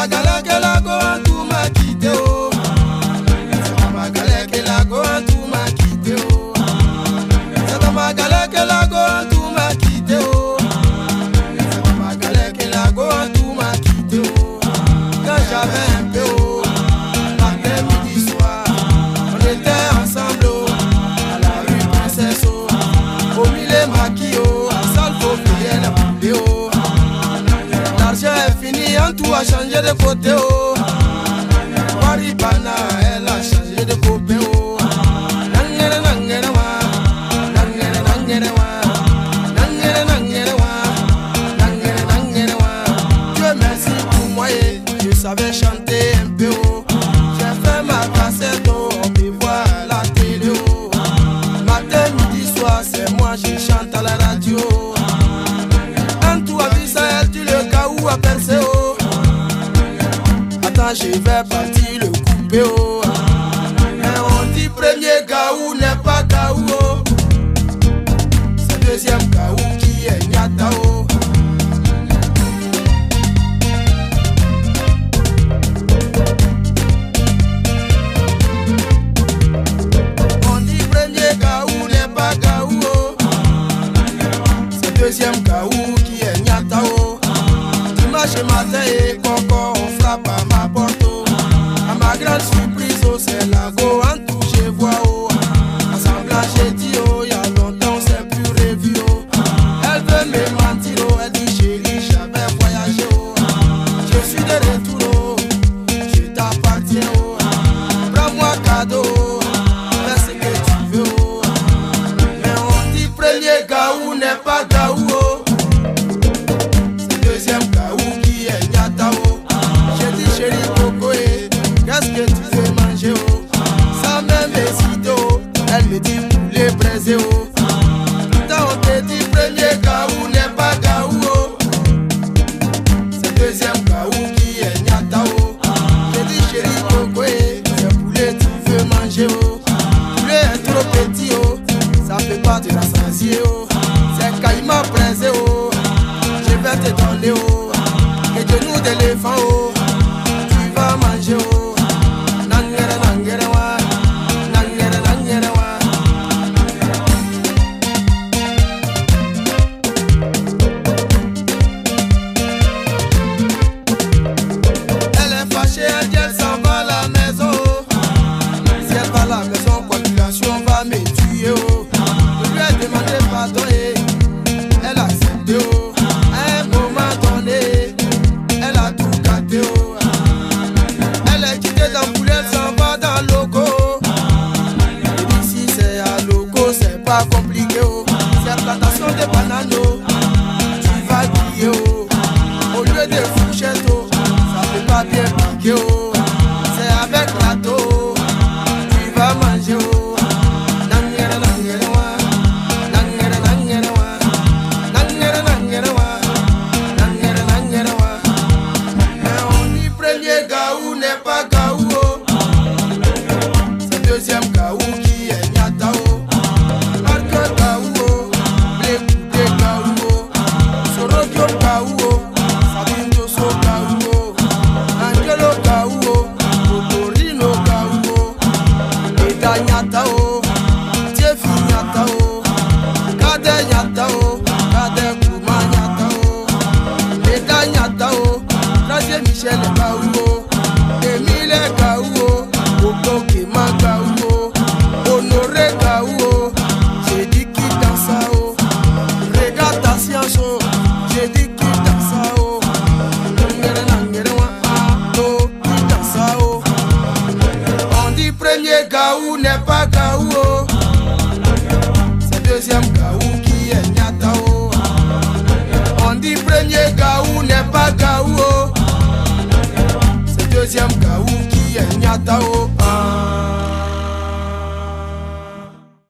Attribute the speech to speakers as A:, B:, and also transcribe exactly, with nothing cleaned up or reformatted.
A: Magala que la go tout m'a quitté oh. C'est Magala que la go tout m'a quitté oh. C'est Magala que la go tout m'a quitté oh. C'est Magala que la go tout m'a quitté oh. Quand j'avais un peu oh, matin midi soir, on était ensemble oh, à la rue Princesse oh, au milieu maquis oh, à salle faut payer la poupée oh. L'argent est fini, en tout a changé de côté oh. Waribana, elle a changé de copain oh. Nangere nangere wa, nangere nangere wa, nangere nangere wa, nangere nangere wa. Dieu merci pour moi et je savais chanter un peu oh. J'ai fait ma cassette oh, on me voit à la télé oh. Matin, midi, soir, c'est moi je chante à la radio. En tout a vu ça, elle dit le cas où a percé oh. Attends, je vais partir le couper oh. Mais on dit premier gaou n'est pas gaou oh. C'est deuxième gaou qui est nyata oh. On dit premier gaou n'est pas gaou oh. C'est deuxième gaou qui est nyata oh. Dimanche matin et coco on frappe à ma porte oh. À ma grande surprise oh, c'est la go en tout je vois oh. En semblant j'ai dit oh, y'a longtemps on s'est plus revu oh. Elle veut me mentir oh, elle dit chérie j'avais voyagé oh. Je suis de retour oh, je t'appartiens oh. Prends-moi cadeau oh, fais ce que tu veux oh. Mais on dit premier gaou n'est pas gaou oh. C'est deuxième gaou qui est nyata oh. J'ai dit chérie coco eh, qu'est-ce que tu veux manger oh. Sans même hésiter oh, elle me dit poulet braisé oh. Pourtant on te dit premier gaou n'est pas gaou oh. C'est deuxième gaou qui est nyata oh. J'ai dit chérie coco eh, c'est poulet tu veux manger oh. Poulet est trop petit oh, ça peut pas te rassasier oh. C'est caïman braisé oh, je vais te donner oh. Et genoux d'éléphant oh, tu vas manger oh. Nangere nangere wa, nangere nangere wa. Elle est fâchée, elle dit elle s'en va à la maison oh. Si elle va à la maison, population va me tuer oh. Je lui ai demandé pardon et elle a accepté oh. À un moment donné, elle a tout gâté oh. Elle est quittée dans poulet, elle s'en va dans loco. Et ici c'est à loco, c'est pas compliqué oh. C'est plantation de bananes oh, tu vas griller oh. Au lieu de fourchette oh, ça fait pas bien piquer oh. C'est avec râteau oh, tu vas manger oh. Nangere nangere wa, nangere nangere wa, nangere nangere wa, nangere nangere wa. Mais on dit premier gaou n'est pas gaou oh. C'est deuxième gaou qui est nyata oh. Marque gaou oh, blé coupé gaou oh. Sorokyo gaou oh, Sabindo so gaou oh. Angelo gaou oh, Totorino gaou oh. Eda nyata oh, Tiefi nyata oh. Kade nyata oh, Kade Kouma nyata oh. Eda nyata oh, Traje Michel gaou oh. Emile gaou oh, Oko Kema gaou oh. Honoré gaou oh, j'ai dit qui danse oh. Regarde ta science oh, j'ai dit qui danse oh. Nangere nangere wa, oh, qui danse oh. On dit premier gaou n'est pas gaou oh. C'est deuxième gaou qui est nyata oh. On dit premier gaou n'est pas gaou oh. C'est deuxième gaou qui est nyata oh.